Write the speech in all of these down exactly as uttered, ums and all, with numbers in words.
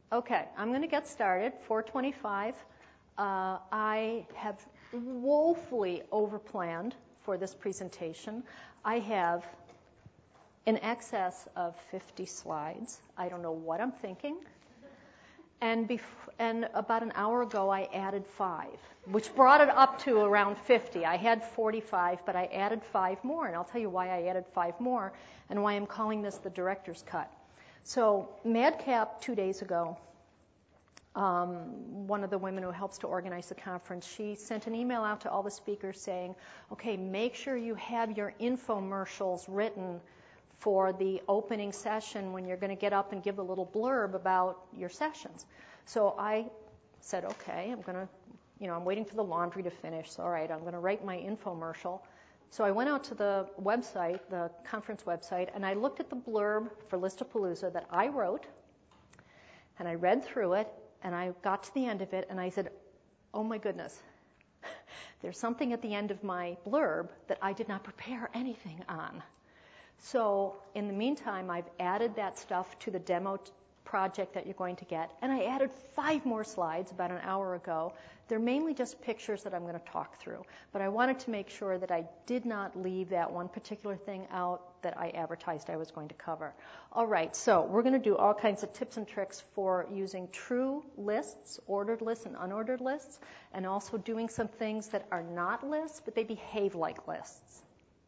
Okay, I'm going to get started. four twenty-five. Uh, I have woefully overplanned for this presentation. I have in excess of fifty slides. I don't know what I'm thinking. And, bef- and about an hour ago, I added five, which brought it up to around fifty. I had forty-five, but I added five more, and I'll tell you why I added five more and why I'm calling this the director's cut. So Madcap, two days ago, um, one of the women who helps to organize the conference, she sent an email out to all the speakers saying, okay, make sure you have your infomercials written for the opening session when you're going to get up and give a little blurb about your sessions. So I said, okay, I'm going to, you know, I'm waiting for the laundry to finish. So all right, I'm going to write my infomercial. So I went out to the website, the conference website, and I looked at the blurb for Listapalooza that I wrote, and I read through it, and I got to the end of it, and I said, oh my goodness, there's something at the end of my blurb that I did not prepare anything on. So in the meantime, I've added that stuff to the demo t- project that you're going to get, and I added five more slides about an hour ago. They're mainly just pictures that I'm going to talk through, but I wanted to make sure that I did not leave that one particular thing out that I advertised I was going to cover. All right, so we're going to do all kinds of tips and tricks for using true lists, ordered lists and unordered lists, and also doing some things that are not lists, but they behave like lists.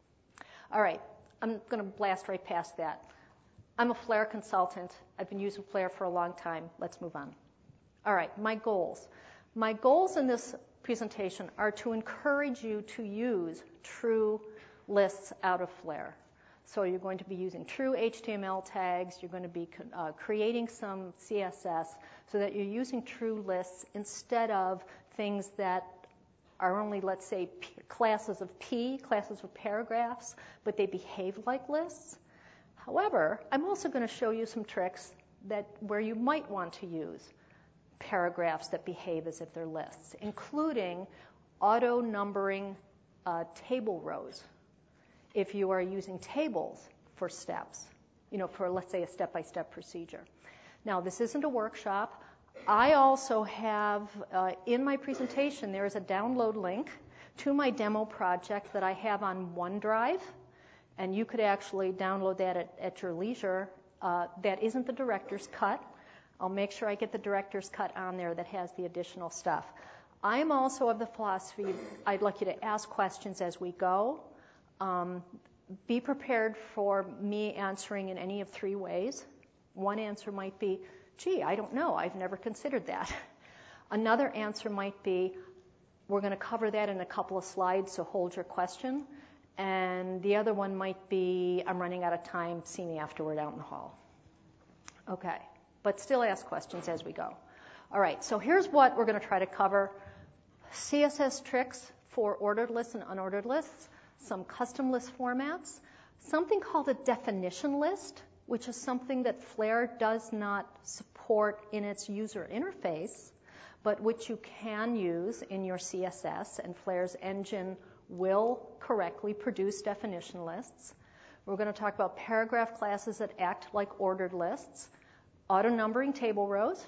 All right, I'm going to blast right past that. I'm a Flare consultant. I've been using Flare for a long time. Let's move on. All right, my goals. My goals in this presentation are to encourage you to use true lists out of Flare. So you're going to be using true H T M L tags. You're going to be uh, creating some C S S so that you're using true lists instead of things that are only, let's say, P- classes of P, classes of paragraphs, but they behave like lists. However, I'm also going to show you some tricks that where you might want to use paragraphs that behave as if they're lists, including auto-numbering uh, table rows if you are using tables for steps, you know, for, let's say, a step-by-step procedure. Now, this isn't a workshop. I also have, uh, in my presentation, there is a download link to my demo project that I have on OneDrive, and you could actually download that at, at your leisure. Uh, that isn't the director's cut. I'll make sure I get the director's cut on there that has the additional stuff. I'm also of the philosophy I'd like you to ask questions as we go. Um, be prepared for me answering in any of three ways. One answer might be, gee, I don't know, I've never considered that. Another answer might be, we're going to cover that in a couple of slides, so hold your question. And the other one might be, I'm running out of time, see me afterward out in the hall. Okay, but still ask questions as we go. All right, so here's what we're going to try to cover. C S S tricks for ordered lists and unordered lists, some custom list formats, something called a definition list, which is something that Flare does not support in its user interface, but which you can use in your C S S, and Flare's engine will correctly produce definition lists. We're going to talk about paragraph classes that act like ordered lists, auto-numbering table rows,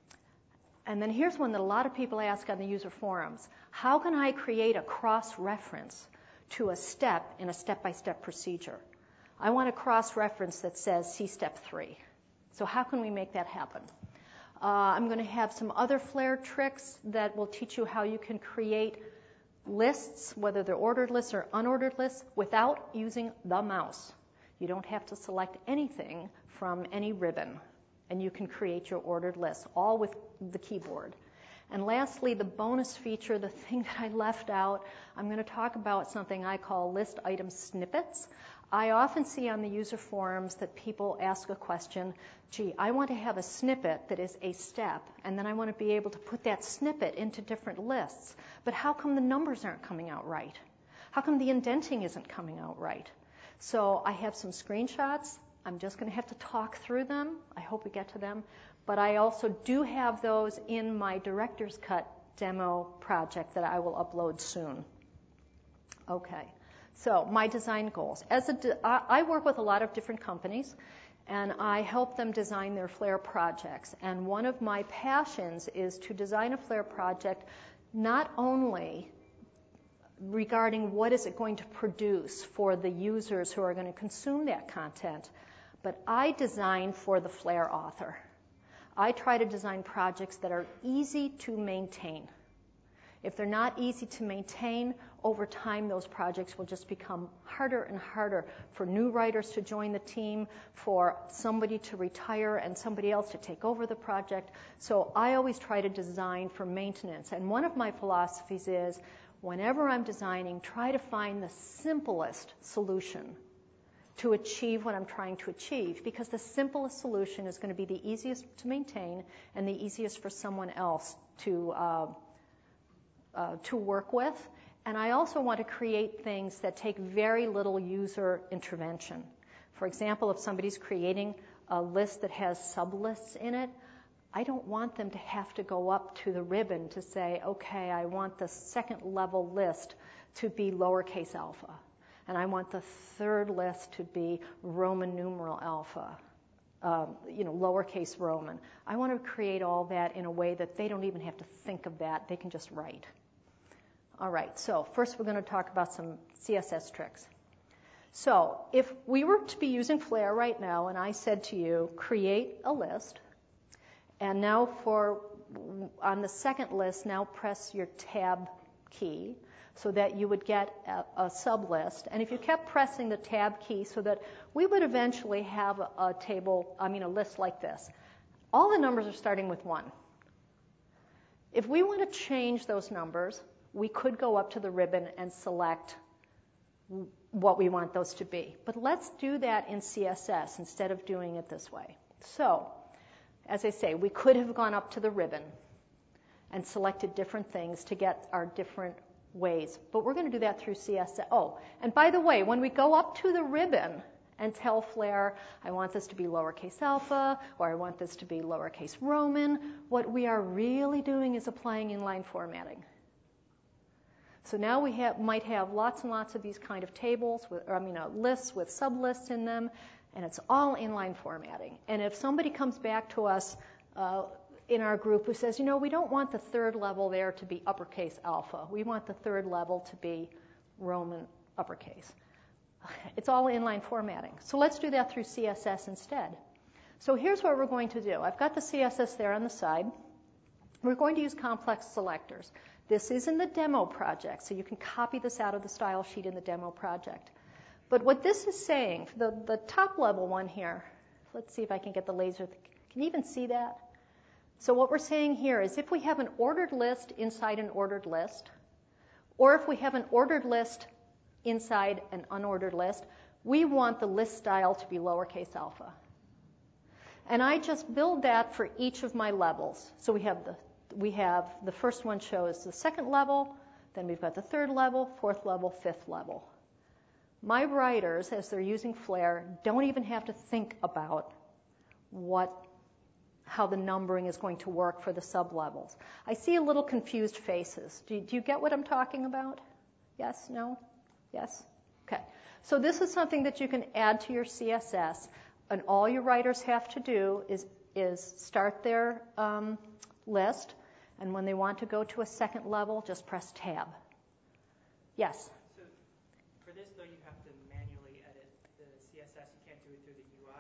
and then here's one that a lot of people ask on the user forums. How can I create a cross-reference to a step in a step-by-step procedure? I want a cross-reference that says, see step three. So how can we make that happen? Uh, I'm going to have some other Flare tricks that will teach you how you can create lists, whether they're ordered lists or unordered lists, without using the mouse. You don't have to select anything from any ribbon, and you can create your ordered list, all with the keyboard. And lastly, the bonus feature, the thing that I left out, I'm going to talk about something I call list item snippets. I often see on the user forums that people ask a question, gee, I want to have a snippet that is a step, and then I want to be able to put that snippet into different lists. But how come the numbers aren't coming out right? How come the indenting isn't coming out right? So I have some screenshots. I'm just going to have to talk through them. I hope we get to them. But I also do have those in my Director's Cut demo project that I will upload soon. Okay. So my design goals. As a de- I work with a lot of different companies, and I help them design their Flare projects. And one of my passions is to design a Flare project not only regarding what is it going to produce for the users who are going to consume that content, but I design for the Flare author. I try to design projects that are easy to maintain. If they're not easy to maintain, over time those projects will just become harder and harder for new writers to join the team, for somebody to retire and somebody else to take over the project. So I always try to design for maintenance. And one of my philosophies is, whenever I'm designing, try to find the simplest solution to achieve what I'm trying to achieve, because the simplest solution is going to be the easiest to maintain and the easiest for someone else to uh, uh, to work with. And I also want to create things that take very little user intervention. For example, if somebody's creating a list that has sublists in it, I don't want them to have to go up to the ribbon to say, okay, I want the second level list to be lowercase alpha, and I want the third list to be Roman numeral alpha, um, you know, lowercase Roman. I want to create all that in a way that they don't even have to think of that. They can just write. All right, so first we're going to talk about some C S S tricks. So if we were to be using Flare right now, and I said to you, create a list, and now for, on the second list, now press your tab key so that you would get a, a sub-list. And if you kept pressing the tab key so that we would eventually have a, a table, I mean a list like this. All the numbers are starting with one. If we want to change those numbers, we could go up to the ribbon and select what we want those to be. But let's do that in C S S instead of doing it this way. So, as I say, we could have gone up to the ribbon and selected different things to get our different ways. But we're going to do that through C S S. Oh, and by the way, when we go up to the ribbon and tell Flare, I want this to be lowercase alpha, or I want this to be lowercase Roman, what we are really doing is applying inline formatting. So now we have, might have lots and lots of these kind of tables, with, or I mean, uh, lists with sublists in them, and it's all inline formatting. And if somebody comes back to us uh, in our group who says, you know, we don't want the third level there to be uppercase alpha. We want the third level to be Roman uppercase. It's all inline formatting. So let's do that through C S S instead. So here's what we're going to do. I've got the C S S there on the side. We're going to use complex selectors. This is in the demo project, so you can copy this out of the style sheet in the demo project. But what this is saying, the, the top level one here, let's see if I can get the laser. Can you even see that? So what we're saying here is if we have an ordered list inside an ordered list, or if we have an ordered list inside an unordered list, we want the list style to be lowercase alpha. And I just build that for each of my levels. So we have the we have the first one shows the second level, then we've got the third level, fourth level, fifth level. My writers, as they're using Flare, don't even have to think about what, how the numbering is going to work for the sub-levels. I see a little confused faces. Do you, do you get what I'm talking about? Yes? No? Yes? Okay. So this is something that you can add to your C S S, and all your writers have to do is, is start their um, list, and when they want to go to a second level, just press tab. Yes? So for this, though, you have to manually edit the C S S. You can't do it through the U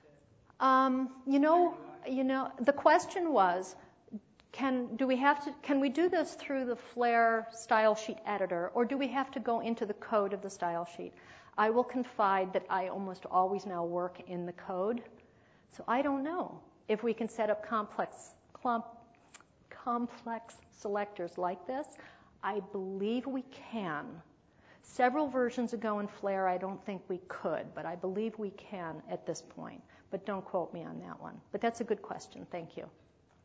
I? Um, you know, you know, the question was, can do we have to? Can we do this through the Flare style sheet editor, or do we have to go into the code of the style sheet? I will confide that I almost always now work in the code, so I don't know if we can set up complex clump. complex selectors like this. I believe we can. Several versions ago in Flare, I don't think we could, but I believe we can at this point. But don't quote me on that one. But that's a good question. Thank you.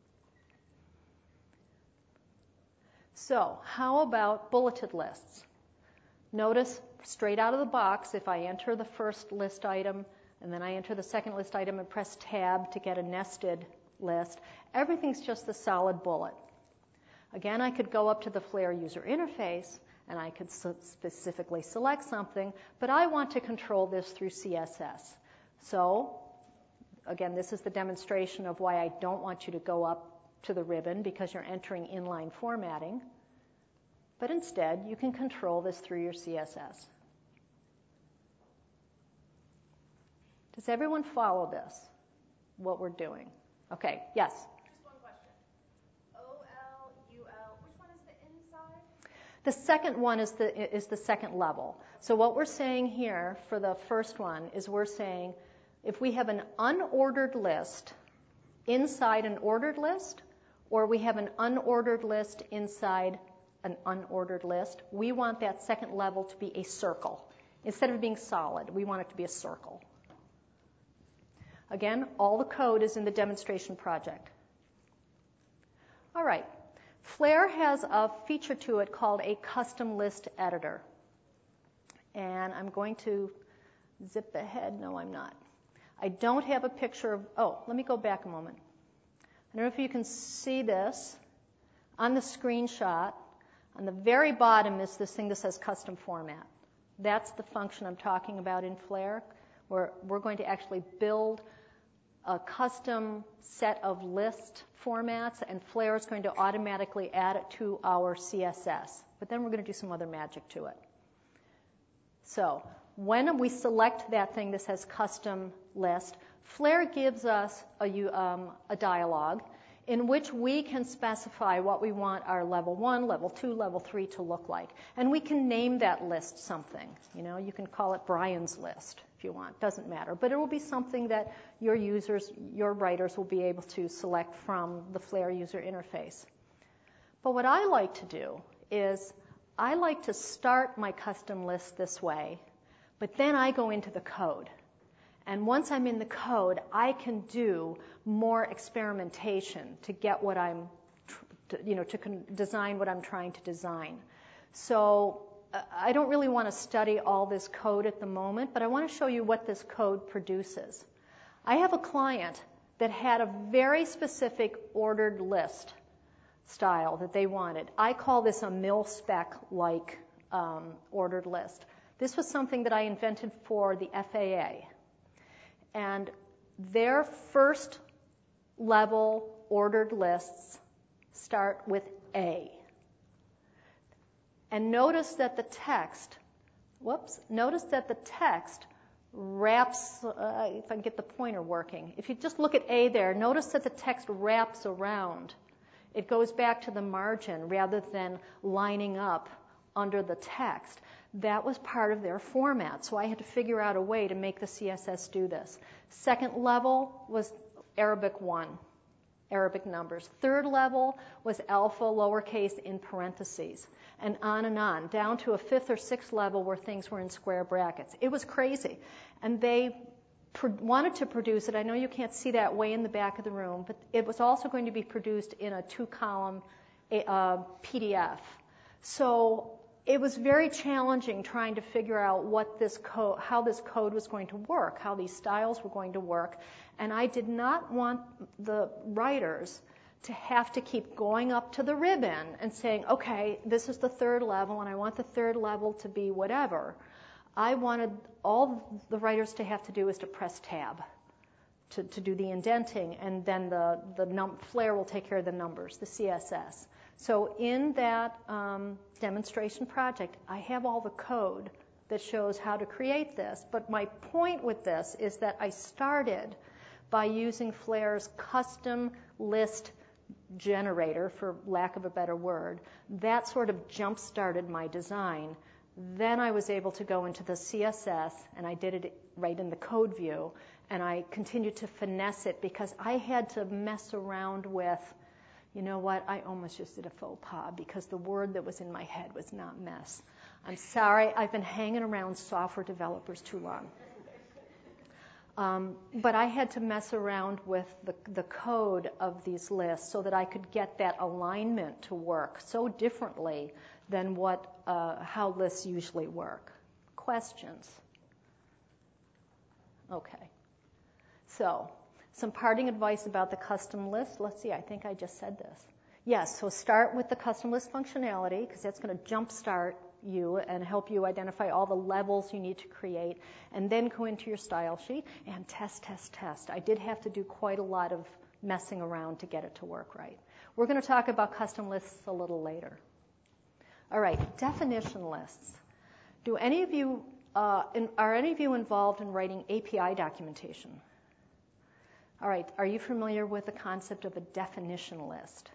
So how about bulleted lists? Notice straight out of the box, if I enter the first list item, and then I enter the second list item and press tab to get a nested list, everything's just the solid bullet. Again, I could go up to the Flare user interface and I could specifically select something, but I want to control this through C S S. So again, this is the demonstration of why I don't want you to go up to the ribbon because you're entering inline formatting. But instead, you can control this through your C S S. Does everyone follow this, what we're doing? Okay, yes? Just one question. O L, U L, which one is the inside? The second one is the, is the second level. So what we're saying here for the first one is we're saying if we have an unordered list inside an ordered list, or we have an unordered list inside an unordered list, we want that second level to be a circle. Instead of being solid, we want it to be a circle. Again, all the code is in the demonstration project. All right. Flare has a feature to it called a custom list editor. And I'm going to zip ahead. No, I'm not. I don't have a picture of, oh, let me go back a moment. I don't know if you can see this. On the screenshot, on the very bottom is this thing that says custom format. That's the function I'm talking about in Flare, where we're going to actually build a custom set of list formats, and Flare is going to automatically add it to our C S S. But then we're going to do some other magic to it. So when we select that thing that says custom list, Flare gives us a, um, a dialog in which we can specify what we want our level one, level two, level three to look like. And we can name that list something. You know, you can call it Brian's list if you want. Doesn't matter. But it will be something that your users, your writers will be able to select from the Flare user interface. But what I like to do is I like to start my custom list this way, but then I go into the code. And once I'm in the code, I can do more experimentation to get what I'm, you know, to con- design what I'm trying to design. So uh, I don't really want to study all this code at the moment, but I want to show you what this code produces. I have a client that had a very specific ordered list style that they wanted. I call this a mil-spec-like um, ordered list. This was something that I invented for the F A A. And their first level ordered lists start with A. And notice that the text, whoops, notice that the text wraps, uh, if I can get the pointer working. If you just look at A there, notice that the text wraps around. It goes back to the margin rather than lining up under the text. That was part of their format, so I had to figure out a way to make the C S S do this. Second level was Arabic one, Arabic numbers. Third level was alpha lowercase in parentheses, and on and on, down to a fifth or sixth level where things were in square brackets. It was crazy, and they pro- wanted to produce it. I know you can't see that way in the back of the room, but it was also going to be produced in a two-column uh, P D F. So it was very challenging trying to figure out what this code, how this code was going to work, how these styles were going to work. And I did not want the writers to have to keep going up to the ribbon and saying, okay, this is the third level, and I want the third level to be whatever. I wanted all the writers to have to do is to press tab to, to do the indenting, and then the, the num- Flare will take care of the numbers, the C S S. So in that um, demonstration project, I have all the code that shows how to create this. But my point with this is that I started by using Flare's custom list generator, for lack of a better word. That sort of jump-started my design. Then I was able to go into the C S S, and I did it right in the code view, and I continued to finesse it because I had to mess around with, you know what, I almost just did a faux pas because the word that was in my head was not mess. I'm sorry, I've been hanging around software developers too long. Um, but I had to mess around with the, the code of these lists so that I could get that alignment to work so differently than what uh, how lists usually work. Questions? Okay. So, some parting advice about the custom list. Let's see, I think I just said this. Yes, so start with the custom list functionality because that's going to jumpstart you and help you identify all the levels you need to create, and then go into your style sheet and test, test, test. I did have to do quite a lot of messing around to get it to work right. We're going to talk about custom lists a little later. All right, definition lists. Do any of you, uh, in, are any of you involved in writing A P I documentation? All right, are you familiar with the concept of a definition list?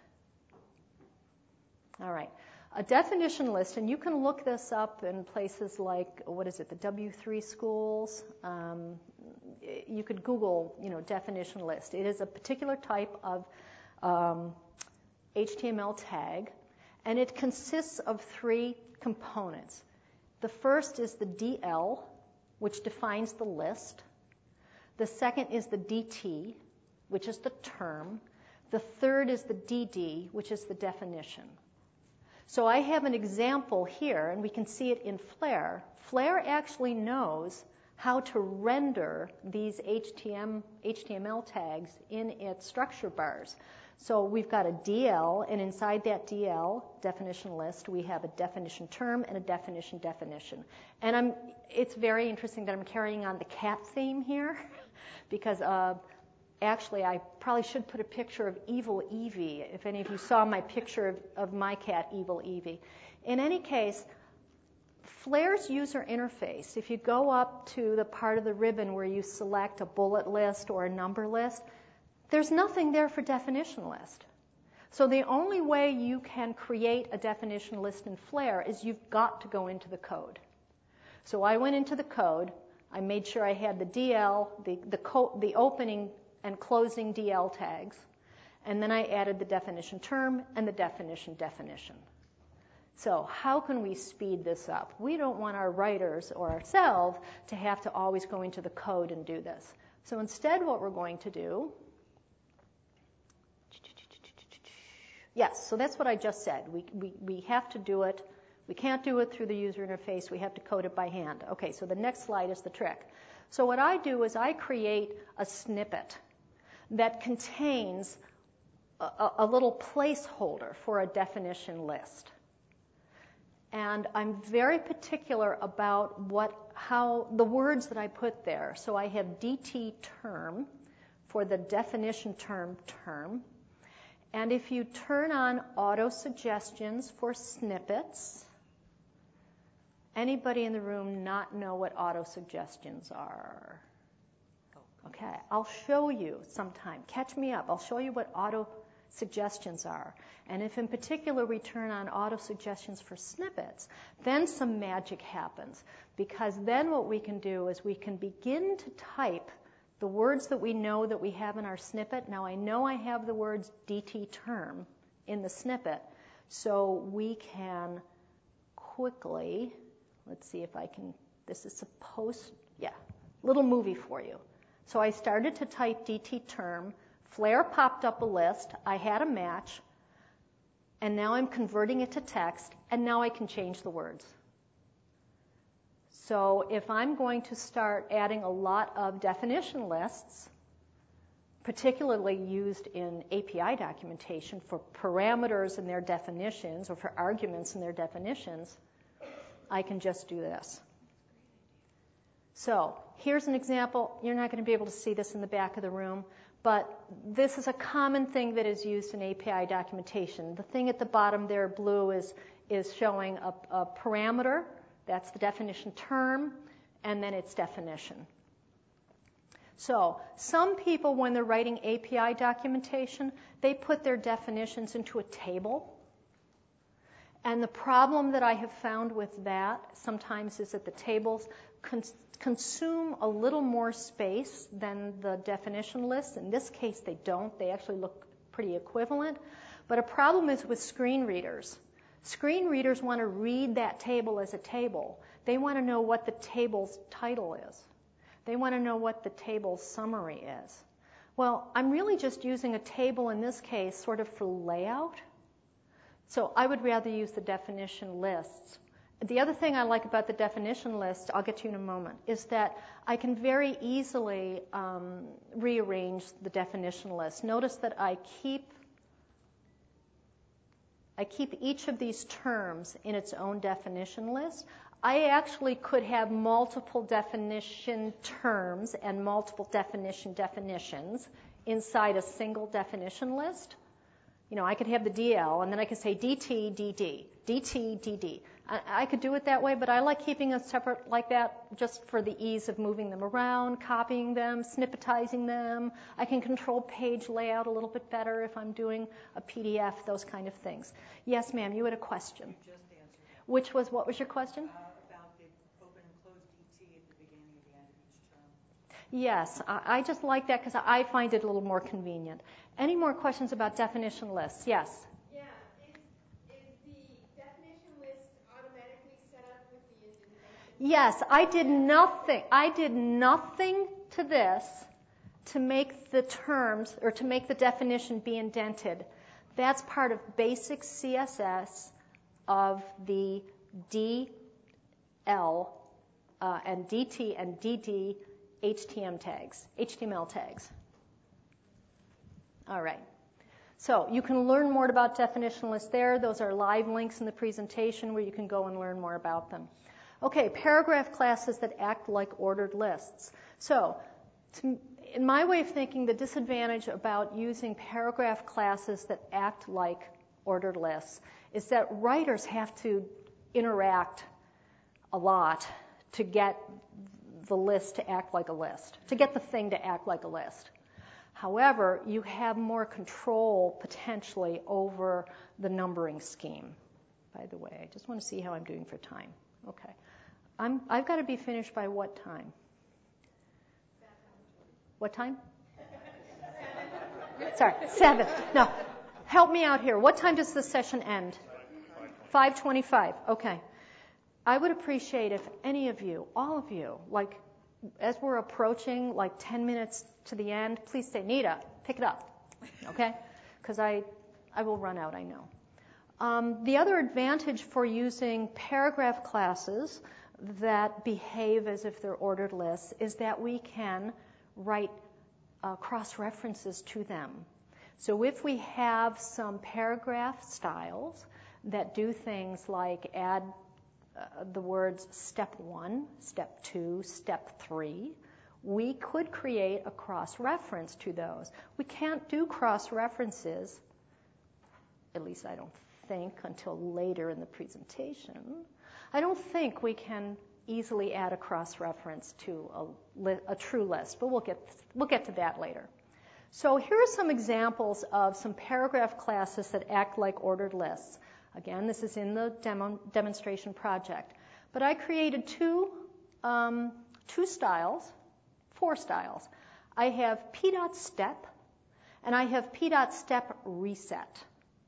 All right. A definition list, and you can look this up in places like, what is it, the W three schools. Um, you could Google, you know, definition list. It is a particular type of um, H T M L tag, and it consists of three components. The first is the D L, which defines the list. The second is the D T, which is the term. The third is the D D, which is the definition. So I have an example here, and we can see it in Flare. Flare actually knows how to render these H T M L tags in its structure bars. So we've got a D L, and inside that D L definition list, we have a definition term and a definition definition. And I'm, it's very interesting that I'm carrying on the cat theme here, because uh, actually, I probably should put a picture of Evil Evie, if any of you saw my picture of, of my cat, Evil Evie. In any case, Flare's user interface, if you go up to the part of the ribbon where you select a bullet list or a number list, there's nothing there for definition list. So the only way you can create a definition list in Flare is you've got to go into the code. So I went into the code. I made sure I had the D L, the, the, co- the opening and closing D L tags, and then I added the definition term and the definition definition. So how can we speed this up? We don't want our writers or ourselves to have to always go into the code and do this. So instead what we're going to do, yes, so that's what I just said. We, we, we have to do it. We can't do it through the user interface. We have to code it by hand. Okay, so the next slide is the trick. So what I do is I create a snippet that contains a, a little placeholder for a definition list. And I'm very particular about what, how the words that I put there. So I have D T term for the definition term term. And if you turn on auto suggestions for snippets, anybody in the room not know what auto suggestions are? Okay, I'll show you sometime. Catch me up. I'll show you what auto suggestions are. And if in particular we turn on auto suggestions for snippets, then some magic happens. Because then what we can do is we can begin to type the words that we know that we have in our snippet. Now I know I have the words D T term in the snippet, so we can quickly, let's see if I can, this is supposed, yeah, little movie for you. So I started to type D T term, Flare popped up a list, I had a match, and now I'm converting it to text, and now I can change the words. So if I'm going to start adding a lot of definition lists, particularly used in A P I documentation for parameters and their definitions, or for arguments and their definitions, I can just do this. So here's an example. You're not going to be able to see this in the back of the room, but this is a common thing that is used in A P I documentation. The thing at the bottom there, blue, is, is showing a, a parameter. That's the definition term, and then its definition. So some people, when they're writing A P I documentation, they put their definitions into a table. And the problem that I have found with that sometimes is that the tables cons- consume a little more space than the definition lists. In this case, they don't. They actually look pretty equivalent. But a problem is with screen readers. Screen readers want to read that table as a table. They want to know what the table's title is. They want to know what the table's summary is. Well, I'm really just using a table in this case sort of for layout. So I would rather use the definition lists. The other thing I like about the definition list, I'll get to in a moment, is that I can very easily um, rearrange the definition list. Notice that I keep I keep each of these terms in its own definition list. I actually could have multiple definition terms and multiple definition definitions inside a single definition list. You know, I could have the D L, and then I could say D T, D D, D T, D D. I, I could do it that way, but I like keeping them separate like that just for the ease of moving them around, copying them, snippetizing them. I can control page layout a little bit better if I'm doing a P D F, those kind of things. Yes, ma'am, you had a question. You just answered. Which was, what was your question? Uh, about the open and close D T at the beginning and the end of each term. Yes, I, I just like that because I find it a little more convenient. Any more questions about definition lists? Yes? Yeah, is, is the definition list automatically set up with the indentation? Yes, I did nothing. I did nothing to this to make the terms or to make the definition be indented. That's part of basic C S S of the D L uh, and D T and D D H T M tags, H T M L tags. All right. So you can learn more about definition lists there. Those are live links in the presentation where you can go and learn more about them. Okay, paragraph classes that act like ordered lists. So to, in my way of thinking, the disadvantage about using paragraph classes that act like ordered lists is that writers have to interact a lot to get the list to act like a list, to get the thing to act like a list. However, you have more control potentially over the numbering scheme. By the way, I just want to see how I'm doing for time. Okay. I'm, I've got to be finished by what time? What time? Sorry, seven. No, help me out here. What time does the session end? five twenty-five. Okay. I would appreciate if any of you, all of you, like as we're approaching like ten minutes to the end, please say, Nita, pick it up, okay? Because I, I will run out, I know. Um, the other advantage for using paragraph classes that behave as if they're ordered lists is that we can write uh, cross-references to them. So if we have some paragraph styles that do things like add uh, the words step one, step two, step three, we could create a cross-reference to those. We can't do cross-references, at least I don't think, until later in the presentation. I don't think we can easily add a cross-reference to a, li- a true list, but we'll get, we'll get to that later. So here are some examples of some paragraph classes that act like ordered lists. Again, this is in the demo, demonstration project. But I created two, um, two styles. Four styles. I have p.step and I have p.step reset.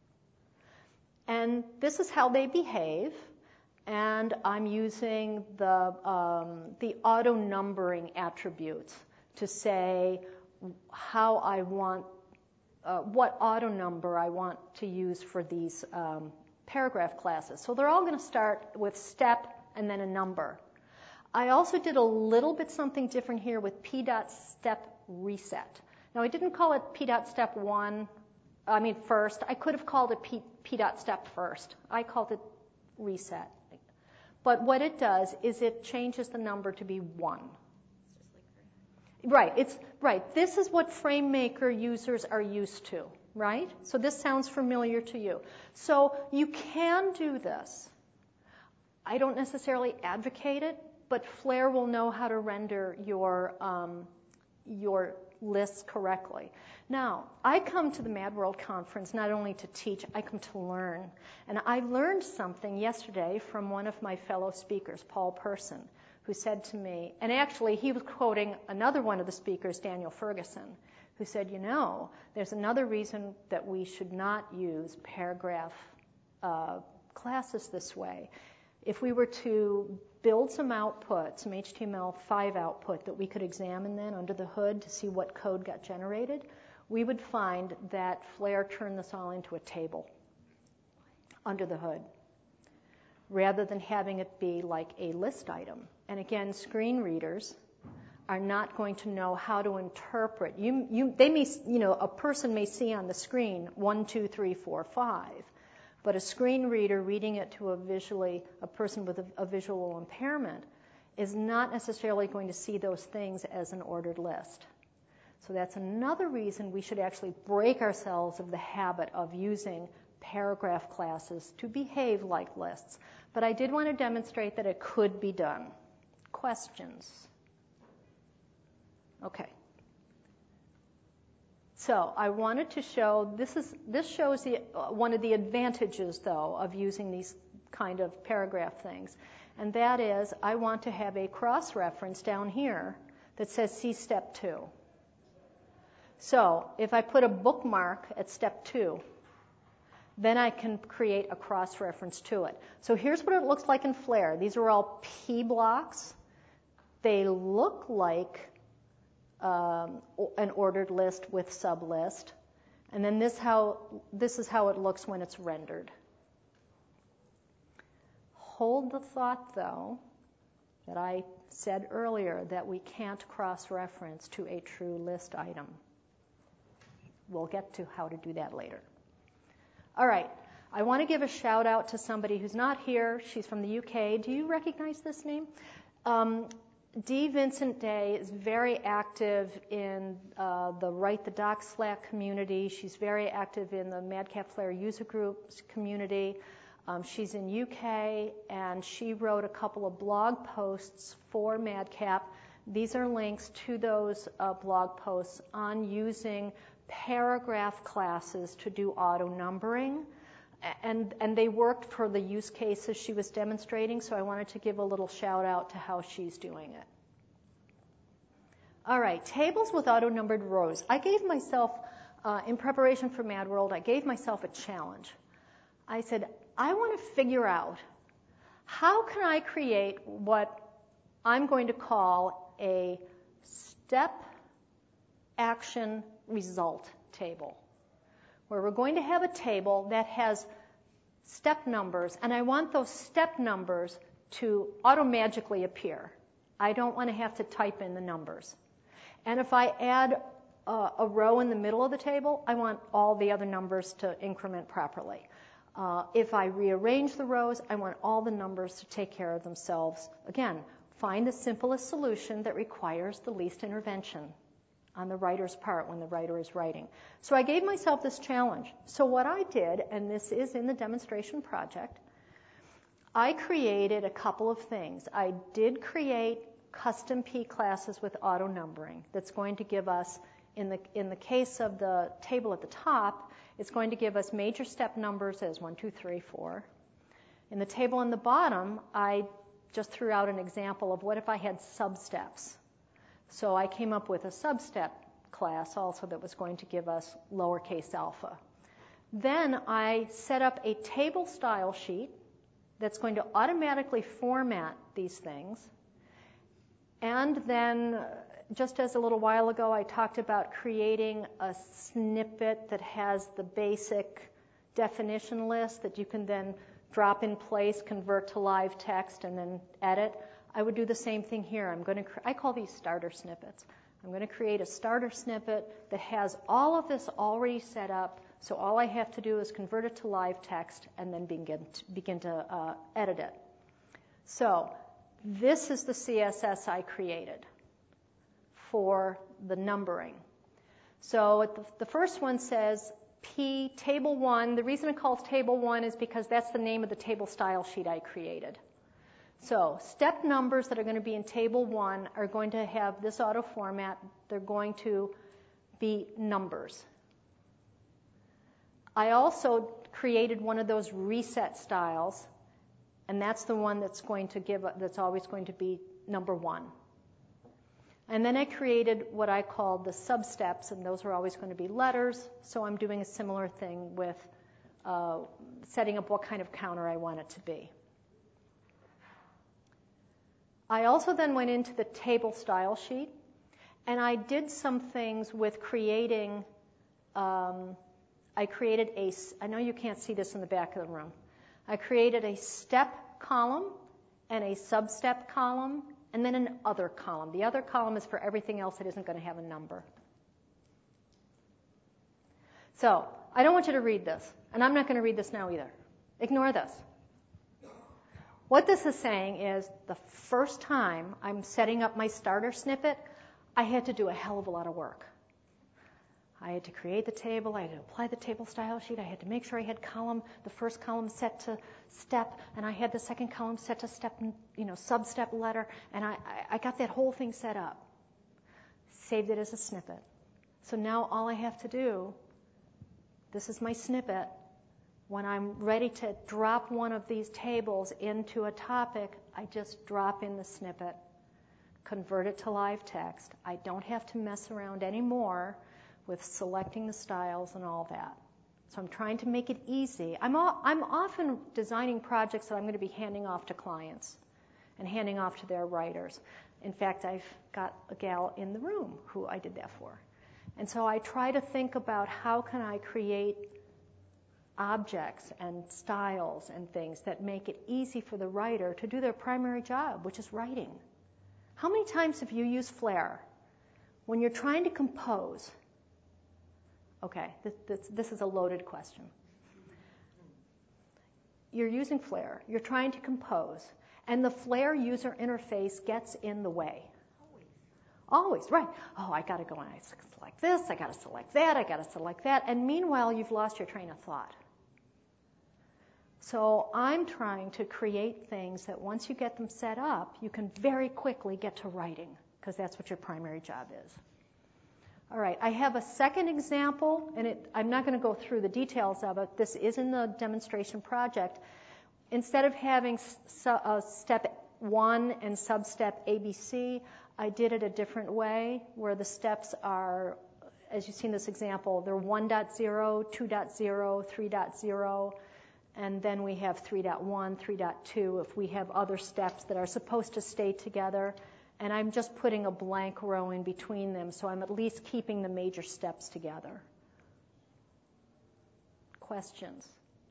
And this is how they behave. And I'm using the, um, the auto numbering attributes to say how I want, uh, what auto number I want to use for these um, paragraph classes. So they're all going to start with step and then a number. I also did a little bit something different here with p.step reset. Now, I didn't call it p.step one, I mean first. I could have called it p, p.step first. I called it reset. But what it does is it changes the number to be one. Right, it's right. This is what FrameMaker users are used to, right? So this sounds familiar to you. So you can do this. I don't necessarily advocate it, but Flare will know how to render your, um, your lists correctly. Now, I come to the Mad World Conference not only to teach, I come to learn. And I learned something yesterday from one of my fellow speakers, Paul Person, who said to me, and actually he was quoting another one of the speakers, Daniel Ferguson, who said, you know, there's another reason that we should not use paragraph uh, classes this way. If we were to build some output, some H T M L five output that we could examine then under the hood to see what code got generated, we would find that Flare turned this all into a table under the hood, rather than having it be like a list item. And again, screen readers are not going to know how to interpret. You, you, they may, you know, a person may see on the screen one, two, three, four, five, But a screen reader reading it to a visually, a person with a, a visual impairment is not necessarily going to see those things as an ordered list. So that's another reason we should actually break ourselves of the habit of using paragraph classes to behave like lists. But I did want to demonstrate that it could be done. Questions? Okay. So I wanted to show, this is this shows the, uh, one of the advantages, though, of using these kind of paragraph things. And that is, I want to have a cross-reference down here that says see step two. So if I put a bookmark at step two, then I can create a cross-reference to it. So here's what it looks like in Flare. These are all P blocks. They look like um, an ordered list with sublist. And then this, how, this is how it looks when it's rendered. Hold the thought, though, that I said earlier that we can't cross-reference to a true list item. We'll get to how to do that later. All right. I want to give a shout out to somebody who's not here. She's from the U K. Do you recognize this name? Um, Dee Vincent Day is very active in uh, the Write the Doc Slack community. She's very active in the Madcap Flare user groups community. Um, she's in U K, and she wrote a couple of blog posts for Madcap. These are links to those uh, blog posts on using paragraph classes to do auto numbering. And, and they worked for the use cases she was demonstrating, so I wanted to give a little shout out to how she's doing it. All right, tables with auto-numbered rows. I gave myself, uh, in preparation for MadWorld, I gave myself a challenge. I said, I want to figure out how can I create what I'm going to call a step action result table, where we're going to have a table that has step numbers, and I want those step numbers to auto-magically appear. I don't want to have to type in the numbers. And if I add a, a row in the middle of the table, I want all the other numbers to increment properly. Uh, if I rearrange the rows, I want all the numbers to take care of themselves. Again, find the simplest solution that requires the least intervention on the writer's part when the writer is writing. So I gave myself this challenge. So what I did, and this is in the demonstration project, I created a couple of things. I did create custom P classes with auto numbering that's going to give us, in the, in the case of the table at the top, it's going to give us major step numbers as one, two, three, four. In the table on the bottom, I just threw out an example of what if I had sub-steps. So I came up with a sub-step class also that was going to give us lowercase alpha. Then I set up a table style sheet that's going to automatically format these things. And then, just as a little while ago, I talked about creating a snippet that has the basic definition list that you can then drop in place, convert to live text, and then edit. I would do the same thing here. I'm going to, I call these starter snippets. I'm going to create a starter snippet that has all of this already set up, so all I have to do is convert it to live text and then begin to, begin to uh, edit it. So this is the C S S I created for the numbering. So the, the first one says P table one. The reason it calls table one is because that's the name of the table style sheet I created. So step numbers that are going to be in table one are going to have this auto format. They're going to be numbers. I also created one of those reset styles, and that's the one that's going to give, that's always going to be number one. And then I created what I called the sub-steps, and those are always going to be letters. So I'm doing a similar thing with uh, setting up what kind of counter I want it to be. I also then went into the table style sheet, and I did some things with creating, um, I created a, I know you can't see this in the back of the room. I created a step column and a sub-step column, and then an other column. The other column is for everything else that isn't going to have a number. So I don't want you to read this, and I'm not going to read this now either. Ignore this. What this is saying is the first time I'm setting up my starter snippet, I had to do a hell of a lot of work. I had to create the table, I had to apply the table style sheet, I had to make sure I had column, the first column set to step, and I had the second column set to step, you know, sub-step letter, and I, I got that whole thing set up. Saved it as a snippet. So now all I have to do, this is my snippet. When I'm ready to drop one of these tables into a topic, I just drop in the snippet, convert it to live text. I don't have to mess around anymore with selecting the styles and all that. So I'm trying to make it easy. I'm, all, I'm often designing projects that I'm going to be handing off to clients and handing off to their writers. In fact, I've got a gal in the room who I did that for. And so I try to think about how can I create objects and styles and things that make it easy for the writer to do their primary job, which is writing. How many times have you used Flair when you're trying to compose? Okay, this, this, this is a loaded question. You're using Flair, you're trying to compose, and the Flair user interface gets in the way. Always, Always right. Oh, I got to go and I select this, I got to select that, I got to select that, and meanwhile, you've lost your train of thought. So I'm trying to create things that once you get them set up, you can very quickly get to writing, because that's what your primary job is. All right, I have a second example, and it, I'm not going to go through the details of it. This is in the demonstration project. Instead of having su- uh, step one and sub-step A B C, I did it a different way, where the steps are, as you see in this example, they're one point zero, two point zero, three point zero, and then we have three point one, three point two if we have other steps that are supposed to stay together. And I'm just putting a blank row in between them, so I'm at least keeping the major steps together. Questions?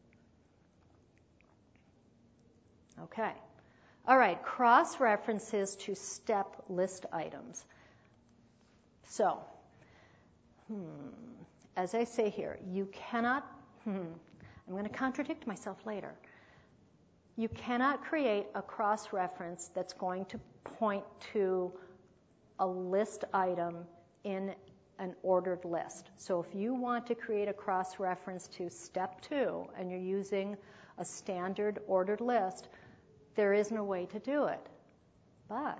Okay. All right, cross-references to step list items. So, hmm, as I say here, you cannot, hmm, I'm going to contradict myself later. You cannot create a cross-reference that's going to point to a list item in an ordered list. So if you want to create a cross-reference to step two and you're using a standard ordered list, there isn't a way to do it. But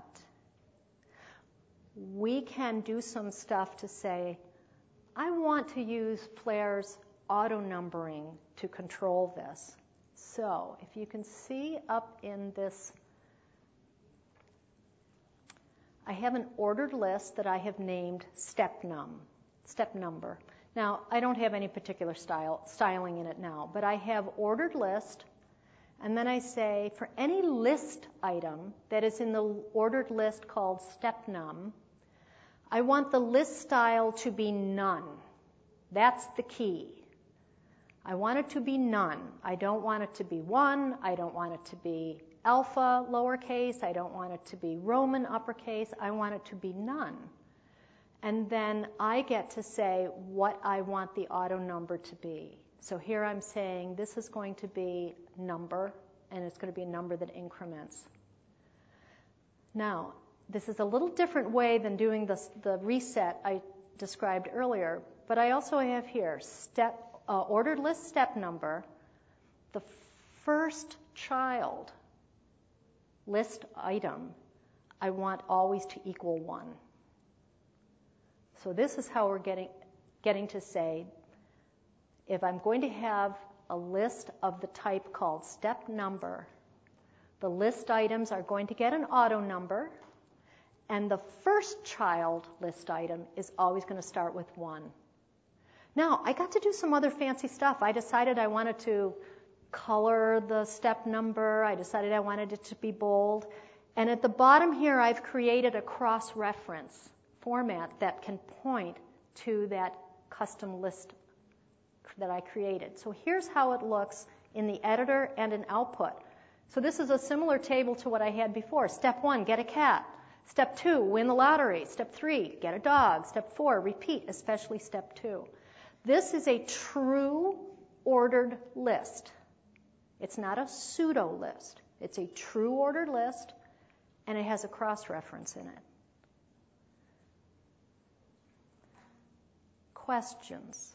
we can do some stuff to say, I want to use Flair's auto-numbering to control this. So if you can see up in this, I have an ordered list that I have named step num, step number. Now, I don't have any particular style, styling in it now, but I have ordered list, and then I say for any list item that is in the ordered list called step num, I want the list style to be none. That's the key. I want it to be none. I don't want it to be one. I don't want it to be alpha lowercase. I don't want it to be Roman uppercase. I want it to be none. And then I get to say what I want the auto number to be. So here I'm saying this is going to be number, and it's going to be a number that increments. Now, this is a little different way than doing the, the reset I described earlier, but I also have here step Uh, ordered list step number, the first child list item, I want always to equal one. So this is how we're getting, getting to say, if I'm going to have a list of the type called step number, the list items are going to get an auto number, and the first child list item is always going to start with one. Now, I got to do some other fancy stuff. I decided I wanted to color the step number. I decided I wanted it to be bold. And at the bottom here, I've created a cross-reference format that can point to that custom list that I created. So here's how it looks in the editor and in output. So this is a similar table to what I had before. Step one, get a cat. Step two, win the lottery. Step three, get a dog. Step four, repeat, especially step two. This is a true ordered list. It's not a pseudo list. It's a true ordered list, and it has a cross-reference in it. Questions?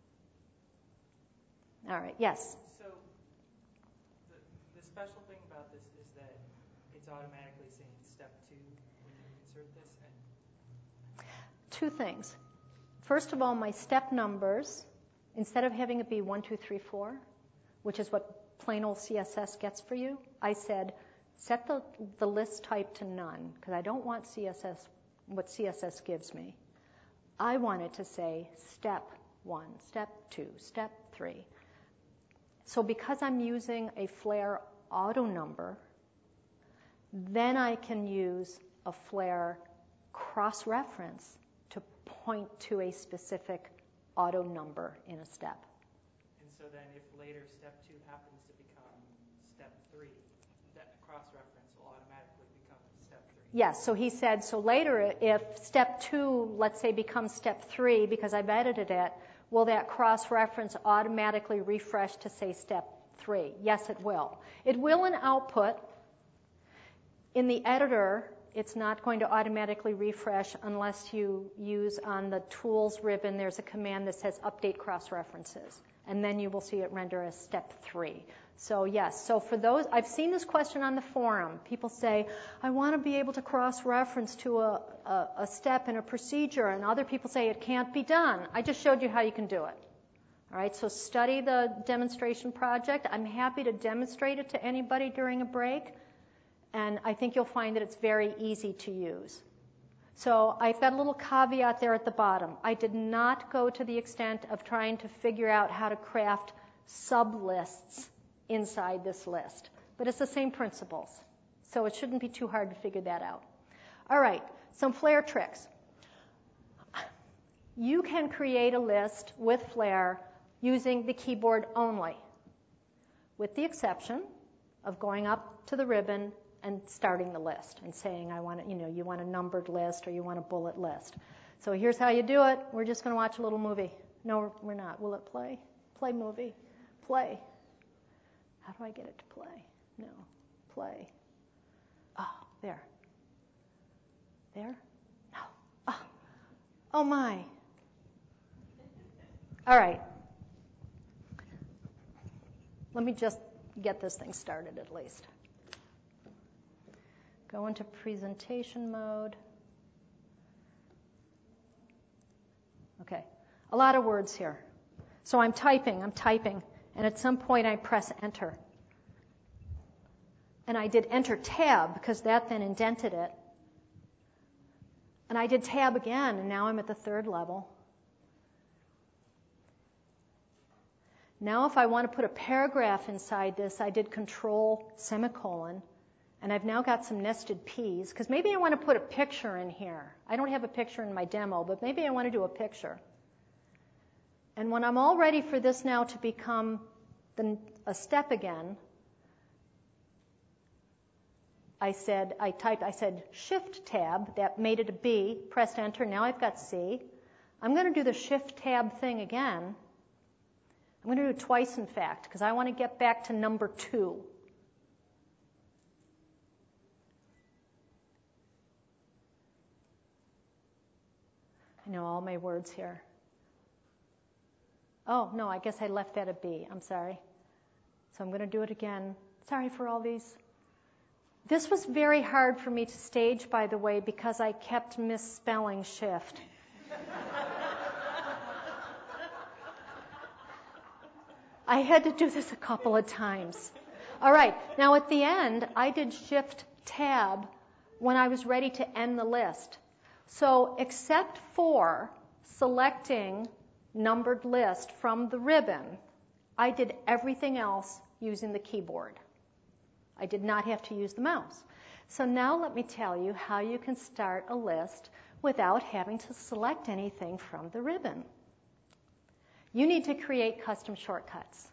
All right, yes? So the, the special thing about this is that it's automatically saying step two when you insert this. And Two things. First of all, my step numbers, instead of having it be one, two, three, four, which is what plain old C S S gets for you, I said set the, the list type to none, because I don't want C S S, what C S S gives me. I want it to say step one, step two, step three. So because I'm using a Flare auto number, then I can use a Flare cross-reference to point to a specific auto number in a step. And so then if later step two happens to become step three, that cross-reference will automatically become step three. Yes, so he said, so later if step two, let's say, becomes step three because I've edited it, will that cross-reference automatically refresh to say step three? Yes, it will. It will in output. In the editor, it's not going to automatically refresh unless you use on the tools ribbon, there's a command that says update cross-references. And then you will see it render as step three. So yes, so for those, I've seen this question on the forum. People say, I want to be able to cross-reference to a, a, a step in a procedure, and other people say it can't be done. I just showed you how you can do it. All right, so study the demonstration project. I'm happy to demonstrate it to anybody during a break, and I think you'll find that it's very easy to use. So I've got a little caveat there at the bottom. I did not go to the extent of trying to figure out how to craft sublists inside this list. But it's the same principles. So it shouldn't be too hard to figure that out. All right, some Flare tricks. You can create a list with Flare using the keyboard only, with the exception of going up to the ribbon and starting the list and saying, I want, you know, you want a numbered list or you want a bullet list. So here's how you do it. We're just going to watch a little movie. No, we're not. Will it play? Play movie. Play. How do I get it to play? No. Play. Oh, there. There? No. Oh, oh my. All right. Let me just get this thing started at least. Go into presentation mode. Okay, a lot of words here. So I'm typing, I'm typing, and at some point I press enter. And I did enter tab because that then indented it. And I did tab again, and now I'm at the third level. Now if I want to put a paragraph inside this, I did control semicolon. And I've now got some nested P's, because maybe I want to put a picture in here. I don't have a picture in my demo, but maybe I want to do a picture. And when I'm all ready for this now to become the, a step again, I said, I typed, I said Shift Tab, that made it a B, pressed enter, now I've got C. I'm going to do the Shift Tab thing again. I'm going to do it twice, in fact, because I want to get back to number two. I know all my words here. Oh, no, I guess I left that a B. I'm sorry. So I'm going to do it again. Sorry for all these. This was very hard for me to stage, by the way, because I kept misspelling shift. I had to do this a couple of times. All right, now at the end, I did Shift Tab when I was ready to end the list. So except for selecting numbered list from the ribbon, I did everything else using the keyboard. I did not have to use the mouse. So now let me tell you how you can start a list without having to select anything from the ribbon. You need to create custom shortcuts.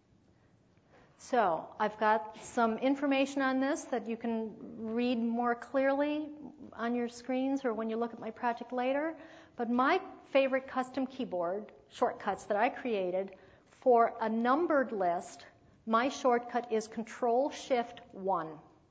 So I've got some information on this that you can read more clearly on your screens or when you look at my project later. But my favorite custom keyboard shortcuts that I created for a numbered list my shortcut is Control Shift one.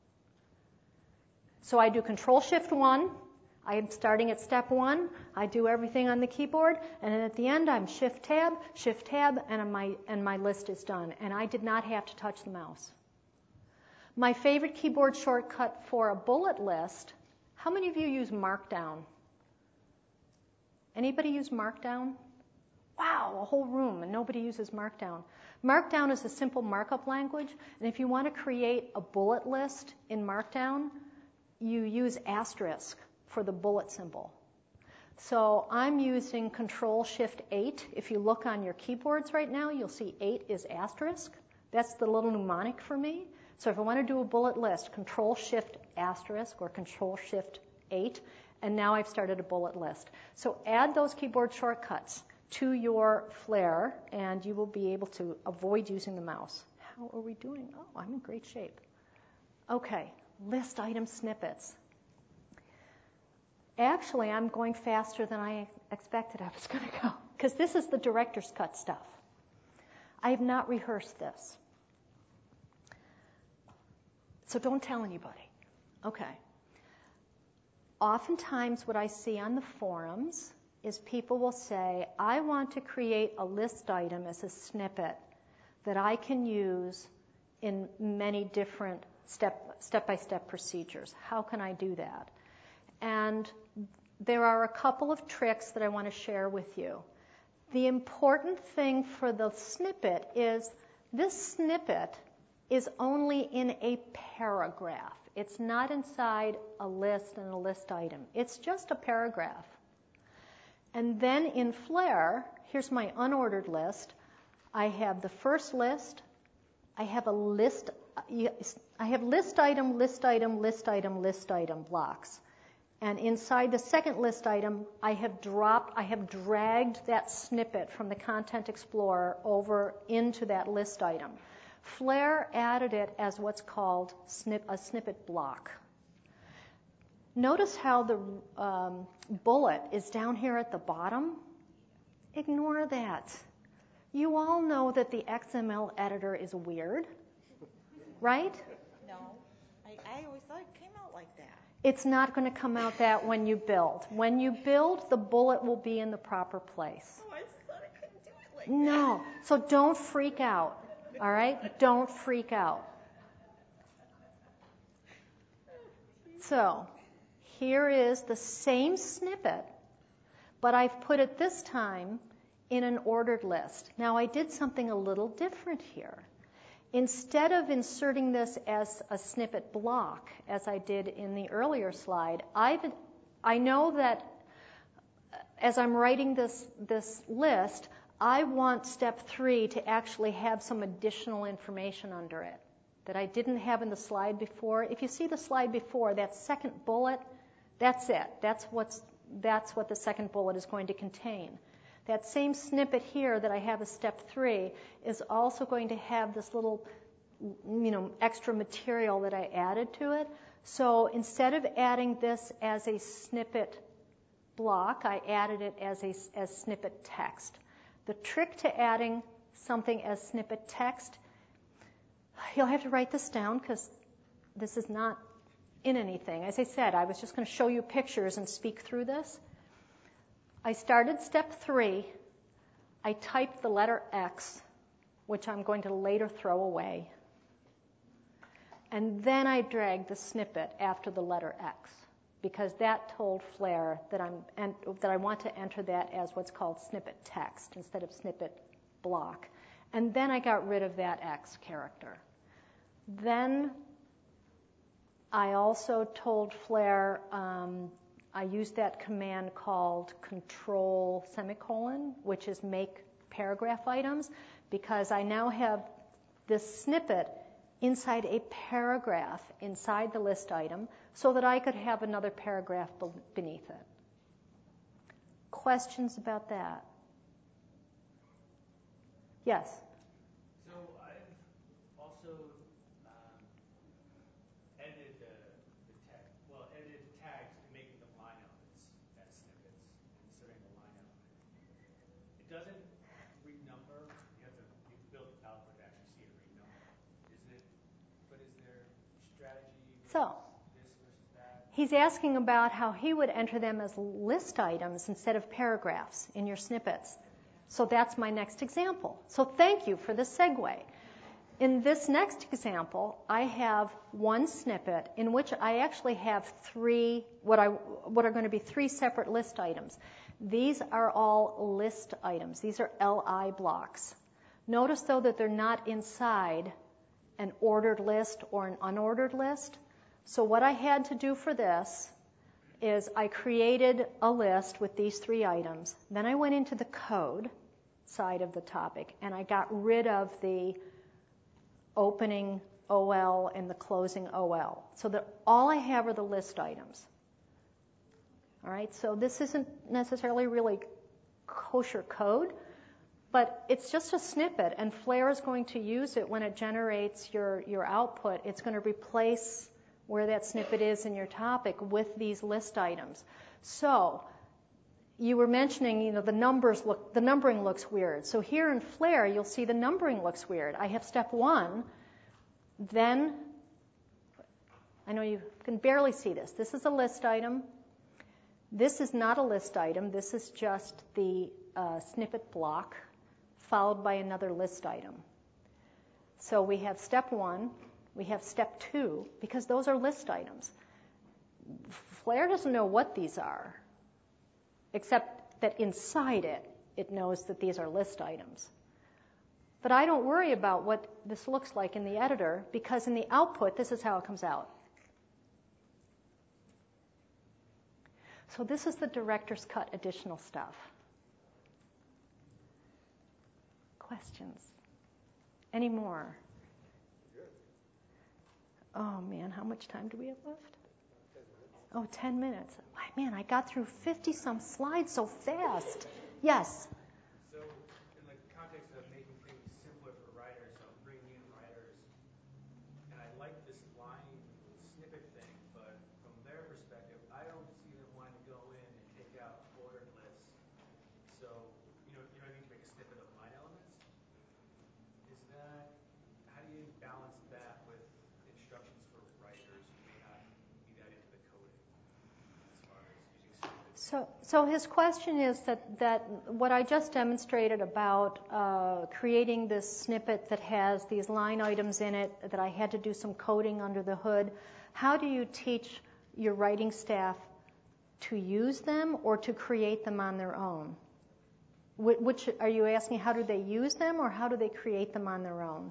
So I do Control Shift one. I am starting at step one. I do everything on the keyboard, and then at the end I'm Shift Tab, Shift Tab, and my and my list is done. And I did not have to touch the mouse. My favorite keyboard shortcut for a bullet list. How many of you use Markdown? Anybody use Markdown? Wow, a whole room, and nobody uses Markdown. Markdown is a simple markup language, and if you want to create a bullet list in Markdown, you use asterisk for the bullet symbol. So I'm using Control Shift eight. If you look on your keyboards right now, you'll see eight is asterisk. That's the little mnemonic for me. So if I want to do a bullet list, Control Shift asterisk or Control Shift eight, and now I've started a bullet list. So add those keyboard shortcuts to your Flare, and you will be able to avoid using the mouse. How are we doing? Oh, I'm in great shape. Okay, list item snippets. Actually, I'm going faster than I expected I was going to go, because this is the director's cut stuff. I have not rehearsed this. So don't tell anybody. Okay. Oftentimes what I see on the forums is people will say, I want to create a list item as a snippet that I can use in many different step, step-by-step procedures. How can I do that? And there are a couple of tricks that I want to share with you. The important thing for the snippet is this snippet is only in a paragraph. It's not inside a list and a list item. It's just a paragraph. And then in Flare, here's my unordered list. I have the first list. I have a list. I have list item, list item, list item, list item blocks. And inside the second list item, I have dropped, I have dragged that snippet from the Content Explorer over into that list item. Flare added it as what's called snip, a snippet block. Notice how the um, bullet is down here at the bottom. Ignore that. You all know that the X M L editor is weird, right? No, I, I always thought it came out like that. It's not going to come out that when you build. When you build, the bullet will be in the proper place. Oh, I just thought I couldn't do it like No, so don't freak out, all right? Don't freak out. So here is the same snippet, but I've put it this time in an ordered list. Now I did something a little different here. Instead of inserting this as a snippet block, as I did in the earlier slide, I've, I know that as I'm writing this, this list, I want step three to actually have some additional information under it that I didn't have in the slide before. If you see the slide before, that second bullet, that's it. That's, what's, that's what the second bullet is going to contain. That same snippet here that I have as step three is also going to have this little, you know, extra material that I added to it. So instead of adding this as a snippet block, I added it as a as snippet text. The trick to adding something as snippet text, you'll have to write this down because this is not in anything. As I said, I was just going to show you pictures and speak through this. I started step three. I typed the letter X, which I'm going to later throw away. And then I dragged the snippet after the letter X, because that told Flare that, I'm, and, that I want to enter that as what's called snippet text instead of snippet block. And then I got rid of that X character. Then I also told Flare, um, I used that command called control semicolon, which is make paragraph items, because I now have this snippet inside a paragraph inside the list item so that I could have another paragraph beneath it. Questions about that? Yes? So I've also um, edited the, the tag, well, edited tags to making them line up as, as snippets, inserting the line up. It doesn't renumber. You have to you build it out to actually see it renumber. strategy versus So, this versus that? he's asking about how he would enter them as list items instead of paragraphs in your snippets. So that's my next example. So thank you for the segue. In this next example, I have one snippet in which I actually have three, what I what are going to be three separate list items. These are all list items. These are L I blocks. Notice, though, that they're not inside an ordered list or an unordered list. So what I had to do for this is I created a list with these three items. Then I went into the code side of the topic, and I got rid of the opening O L and the closing O L. So that all I have are the list items. All right, so this isn't necessarily really kosher code, but it's just a snippet, and Flare is going to use it when it generates your, your output. It's going to replace where that snippet is in your topic with these list items. So you were mentioning, you know, the numbers look, the numbering looks weird. So here in Flare, you'll see the numbering looks weird. I have step one, then, I know you can barely see this. This is a list item. This is not a list item. This is just the uh, snippet block followed by another list item. So we have step one, we have step two, because those are list items. Flare doesn't know what these are, except that inside it, it knows that these are list items. But I don't worry about what this looks like in the editor, because in the output, this is how it comes out. So this is the director's cut additional stuff. Questions? Any more? Oh, man, how much time do we have left? Oh, ten minutes. Man, I got through fifty-some slides so fast. Yes? So in the context of making things simpler for writers, so bringing in writers, and I like this line snippet thing, but from their perspective, I don't see them wanting to go in and take out ordered lists. So, you know, you know what I mean, to make a snippet of line elements? Is that, how do you balance that with instructions for writers who may not be that into the coding as far as using snippets? So, so his question is that, that what I just demonstrated about uh, creating this snippet that has these line items in it, that I had to do some coding under the hood, how do you teach your writing staff to use them or to create them on their own? Wh- which, are you asking how do they use them or how do they create them on their own?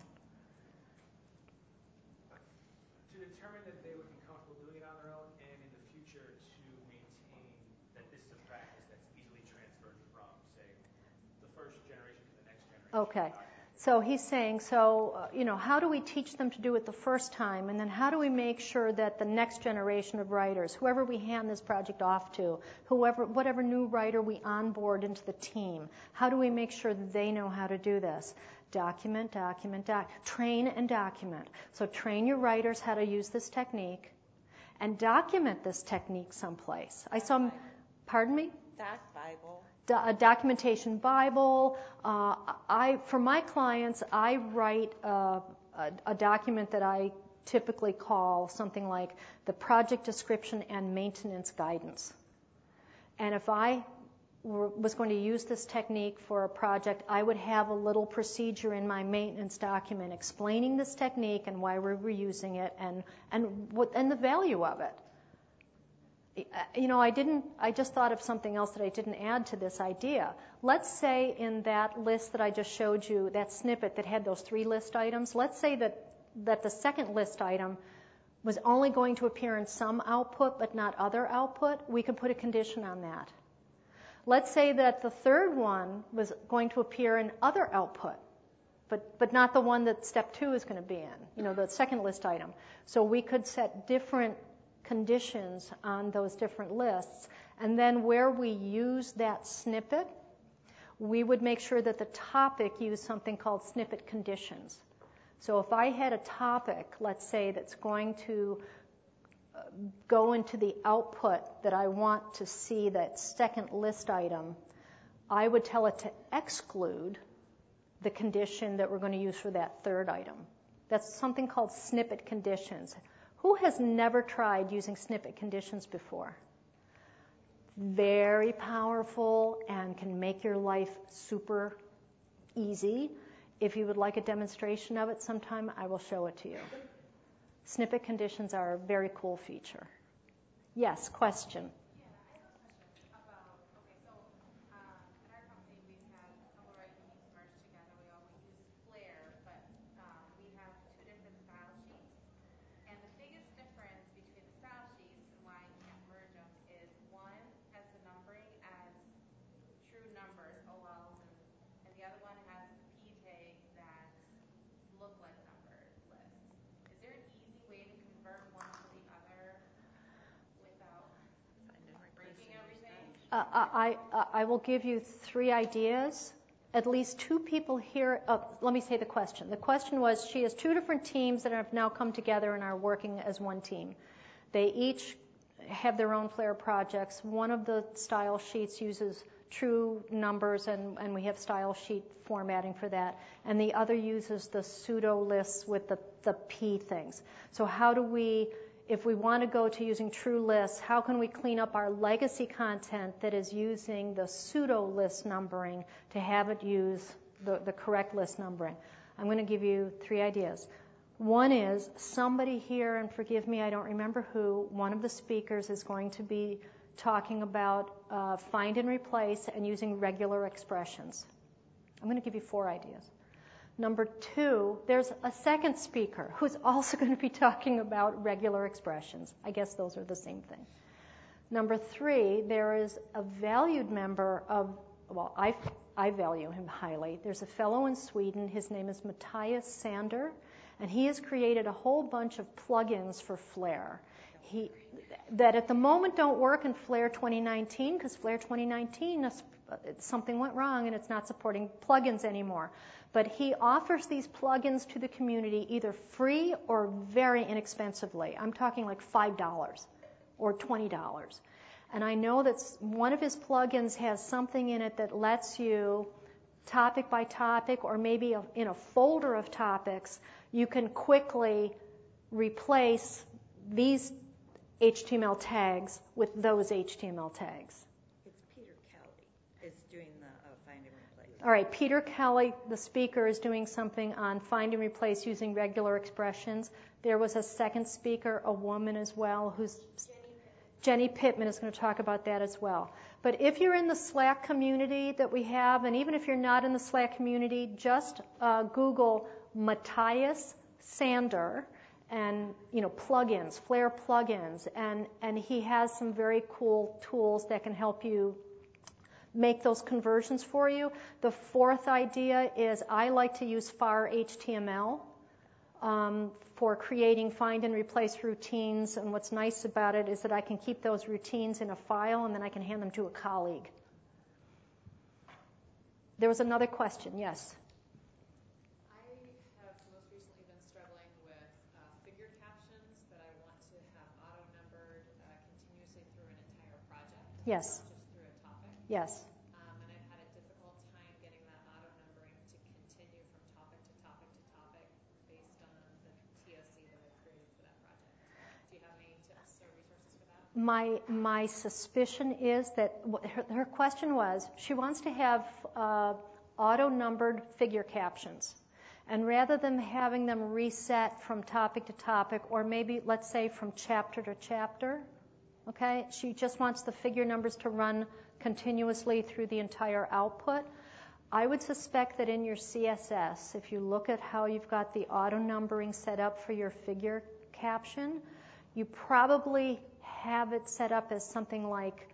To determine that they would be comfortable doing it on their own, and in the future to maintain that this is a practice that's easily transferred from, say, the first generation to the next generation. Okay. So he's saying, so, uh, you know, how do we teach them to do it the first time? And then how do we make sure that the next generation of writers, whoever we hand this project off to, whoever, whatever new writer we onboard into the team, how do we make sure that they know how to do this? Document, document, doc, train and document. So train your writers how to use this technique and document this technique someplace. I saw, pardon me? Doc Bible. Do, a documentation Bible. Uh, I, for my clients, I write uh, a, a document that I typically call something like the project description and maintenance guidance. And if I were, was going to use this technique for a project, I would have a little procedure in my maintenance document explaining this technique and why we were using it and and what and the value of it. You know, I didn't, I just thought of something else that I didn't add to this idea. Let's say in that list that I just showed you, that snippet that had those three list items, let's say that, that the second list item was only going to appear in some output but not other output. We could put a condition on that. Let's say that the third one was going to appear in other output, but, but not the one that step two is going to be in, you know, the second list item. So we could set different conditions on those different lists, and then where we use that snippet, we would make sure that the topic used something called snippet conditions. So if I had a topic, let's say, that's going to go into the output that I want to see that second list item, I would tell it to exclude the condition that we're going to use for that third item. That's something called snippet conditions. Who has never tried using snippet conditions before? Very powerful and can make your life super easy. If you would like a demonstration of it sometime, I will show it to you. Snippet conditions are a very cool feature. Yes, question. Yeah, I have a question about, okay, so um, in our company we've had a couple of our units merged together. We all we use Flare, but um, we have two different style sheets. And the biggest difference between the style sheets and why I can't merge them is one has the numbering as true numbers, O Ls, and, and the other one has the P tags that look like numbered lists. Is there an easy way to convert one to the other without breaking everything? Uh, I, I, I will give you three ideas. At least two people here, uh, let me say the question. The question was, she has two different teams that have now come together and are working as one team. They each have their own Flare projects. One of the style sheets uses true numbers, and, and we have style sheet formatting for that. And the other uses the pseudo lists with the, the P things. So how do we, if we want to go to using true lists, how can we clean up our legacy content that is using the pseudo list numbering to have it use the, the correct list numbering? I'm going to give you three ideas. One is somebody here, and forgive me, I don't remember who, one of the speakers is going to be talking about uh, find and replace and using regular expressions. I'm going to give you four ideas. Number two, there's a second speaker who's also going to be talking about regular expressions. I guess those are the same thing. Number three, there is a valued member of, well, I, I value him highly. There's a fellow in Sweden. His name is Matthias Sander, and he has created a whole bunch of plugins for Flare. He, that at the moment don't work in Flare twenty nineteen, because Flare twenty nineteen, something went wrong and it's not supporting plugins anymore. But he offers these plugins to the community either free or very inexpensively. I'm talking like five dollars or twenty dollars. And I know that one of his plugins has something in it that lets you, topic by topic, or maybe in a folder of topics, you can quickly replace these H T M L tags with those H T M L tags. It's Peter Kelly is doing the uh, find and replace. All right, Peter Kelly, the speaker, is doing something on find and replace using regular expressions. There was a second speaker, a woman as well, who's Jenny Pittman is going to talk about that as well. But if you're in the Slack community that we have, and even if you're not in the Slack community, just uh, Google Matthias Sander and, you know, plugins, Flare plugins, and, and he has some very cool tools that can help you make those conversions for you. The fourth idea is I like to use Far H T M L um, for creating find and replace routines, and what's nice about it is that I can keep those routines in a file and then I can hand them to a colleague. There was another question, yes? I have most recently been struggling with uh, figure captions that I want to have auto-numbered uh, continuously through an entire project, Yes. not just through a topic. Yes. Um, and I've had a difficult time getting that auto-numbering to continue from topic to topic to topic based on the T O C that I've created for that project. Do you have any tips or resources for that? My my suspicion is that her, her question was, she wants to have uh, auto-numbered figure captions. And rather than having them reset from topic to topic, or maybe, let's say, from chapter to chapter, okay, she just wants the figure numbers to run continuously through the entire output. I would suspect that in your C S S, if you look at how you've got the auto-numbering set up for your figure caption, you probably have it set up as something like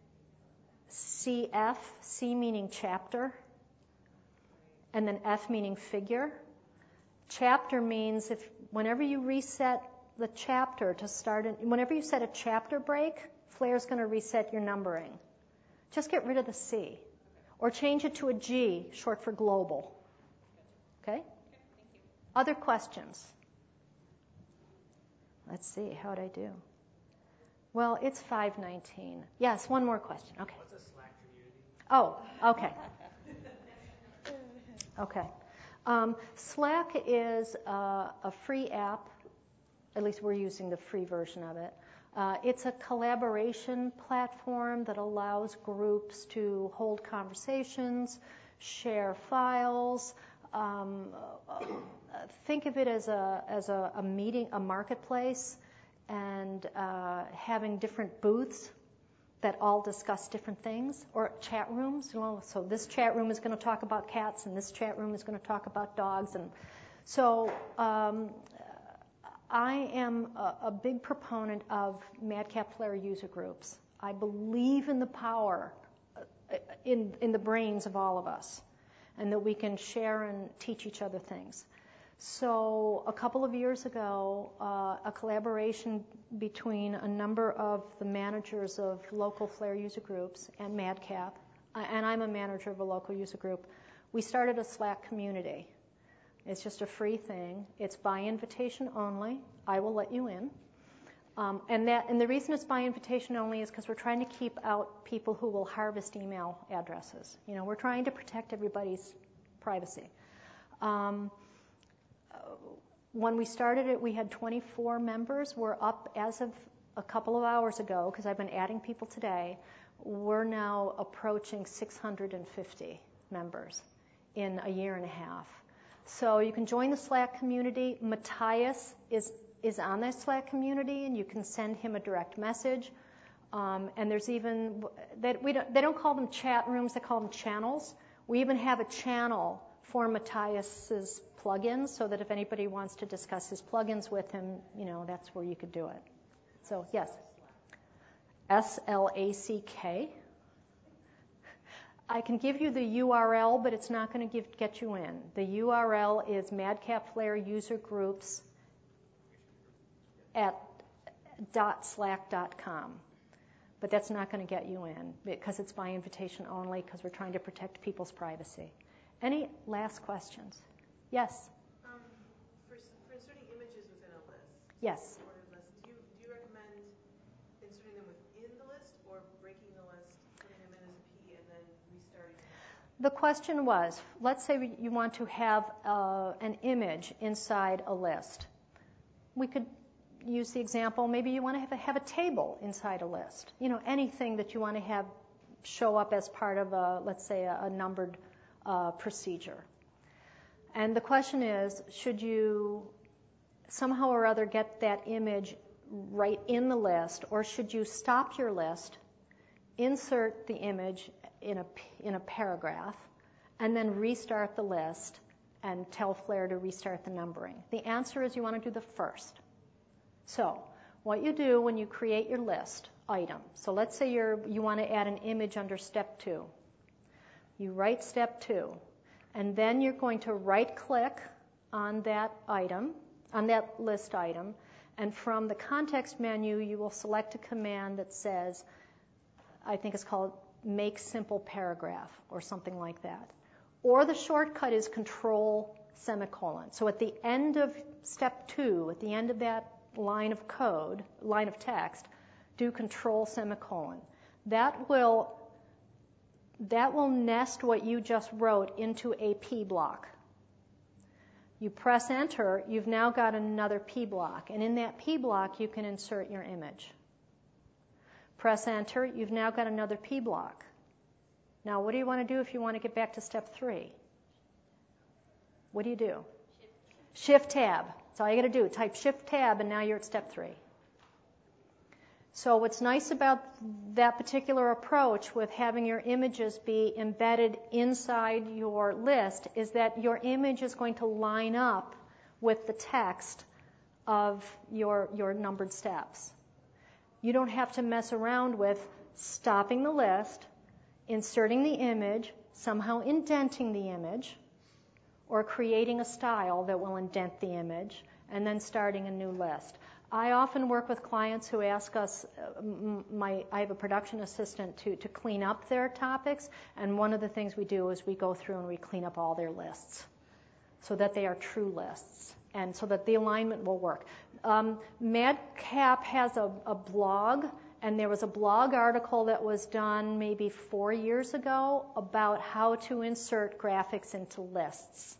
C F, C meaning chapter, and then F meaning figure. Chapter means if whenever you reset the chapter to start, an, whenever you set a chapter break, Flare's going to reset your numbering. Just get rid of the C, or change it to a G, short for global. Okay? Other questions? Let's see, how'd I do? Well, it's five nineteen. Yes, one more question. Okay. What's a Slack community? Oh, okay. Okay. Um, Slack is uh, a free app. at least we're using the free version of it. Uh, it's a collaboration platform that allows groups to hold conversations, share files. Um, uh, think of it as a as a, a meeting, a marketplace, and uh, having different booths that all discuss different things, or chat rooms. You know, so this chat room is going to talk about cats, and this chat room is going to talk about dogs, and so. Um, I am a, a big proponent of Madcap Flare user groups. I believe in the power in, in the brains of all of us, and that we can share and teach each other things. So a couple of years ago, uh, a collaboration between a number of the managers of local Flare user groups and Madcap, and I'm a manager of a local user group, we started a Slack community. It's just a free thing. It's by invitation only. I will let you in. Um, and that, and the reason it's by invitation only is because we're trying to keep out people who will harvest email addresses. You know, we're trying to protect everybody's privacy. Um, when we started it, we had twenty-four members. We're up as of a couple of hours ago, because I've been adding people today. We're now approaching six hundred fifty members in a year and a half. So you can join the Slack community. Matthias is, is on that Slack community, and you can send him a direct message. Um, and there's even, they, we don't, they don't call them chat rooms, they call them channels. We even have a channel for Matthias's plugins, so that if anybody wants to discuss his plugins with him, you know, that's where you could do it. So, yes. S L A C K. I can give you the U R L, but it's not going to give, get you in. The U R L is Madcap Flare user groups at .slack dot com. But that's not going to get you in, because it's by invitation only, because we're trying to protect people's privacy. Any last questions? Yes? Um, for, for inserting images within a list, yes. ordered list, do you, do you recommend inserting them within the list, or breaking the list, putting them in as a P, and then restarting them? The question was, let's say you want to have uh, an image inside a list. We could use the example, maybe you want to have a, have a table inside a list. You know, anything that you want to have show up as part of a, let's say, a, a numbered uh, procedure. And the question is, should you somehow or other get that image right in the list, or should you stop your list, insert the image in a, in a paragraph, and then restart the list and tell Flare to restart the numbering? The answer is you want to do the first. So what you do when you create your list item, so let's say you're, you want to add an image under step two. You write step two, and then you're going to right-click on that item, on that list item, and from the context menu, you will select a command that says, I think it's called make simple paragraph or something like that. Or the shortcut is control semicolon. So at the end of step two, at the end of that line of code, line of text, do control semicolon. That will that will nest what you just wrote into a P block. You press enter, you've now got another P block, and in that P block you can insert your image. Press enter, you've now got another P block. Now what do you want to do if you want to get back to step three? What do you do? Shift tab. That's all you got to do. Type shift tab, and now you're at step three. So what's nice about that particular approach with having your images be embedded inside your list is that your image is going to line up with the text of your, your numbered steps. You don't have to mess around with stopping the list, inserting the image, somehow indenting the image, or creating a style that will indent the image, and then starting a new list. I often work with clients who ask us, uh, my, I have a production assistant to, to clean up their topics, and one of the things we do is we go through and we clean up all their lists so that they are true lists and so that the alignment will work. Um, Madcap has a, a blog, and there was a blog article that was done maybe four years ago about how to insert graphics into lists.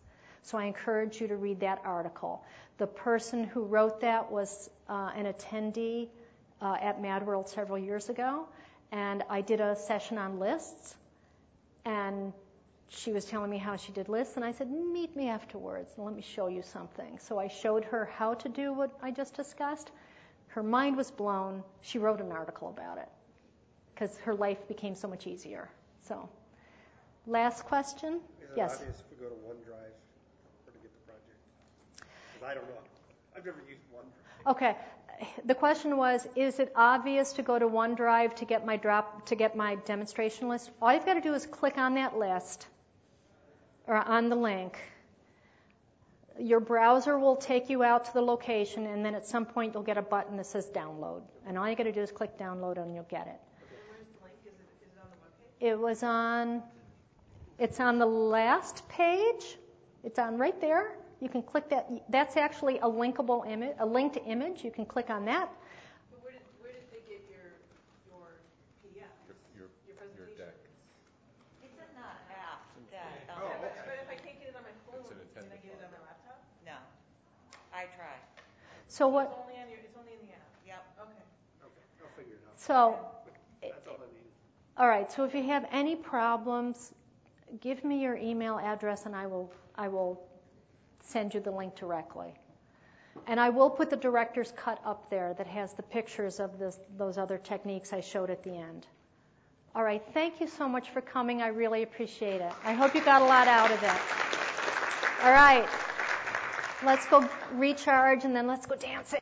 So I encourage you to read that article. The person who wrote that was uh, an attendee uh, at Mad World several years ago, and I did a session on lists, and she was telling me how she did lists, and I said, meet me afterwards and let me show you something. So I showed her how to do what I just discussed. Her mind was blown. She wrote an article about it because her life became so much easier. So, last question? Is it Yes? obvious if we go to OneDrive or to get the project? Because I don't know. I've never used OneDrive. Okay. The question was, is it obvious to go to OneDrive to get my drop to get my demonstration list? All you've got to do is click on that list or on the link. Your browser will take you out to the location, and then at some point you'll get a button that says download. And all you got to do is click download and you'll get it. And where's the link? Is it, is it on the webpage? It was on, it's on the last page. It's on right there. You can click that. That's actually a linkable image, a linked image. You can click on that. But where did, where did they get your, your P D F? Your, Your your presentation? deck. It's in the app that, um, Yeah, but, but if I can't get it on my phone, It's an can I attendance get it on file. my laptop? no, I tried. So It's what? only on your, it's only in the app? Yep. Okay. Okay, I'll figure it out. So, That's all I need. all right. So if you have any problems, give me your email address, and I will I will send you the link directly. And I will put the director's cut up there that has the pictures of this, those other techniques I showed at the end. All right. Thank you so much for coming. I really appreciate it. I hope you got a lot out of it. All right. Let's go recharge, and then let's go dancing.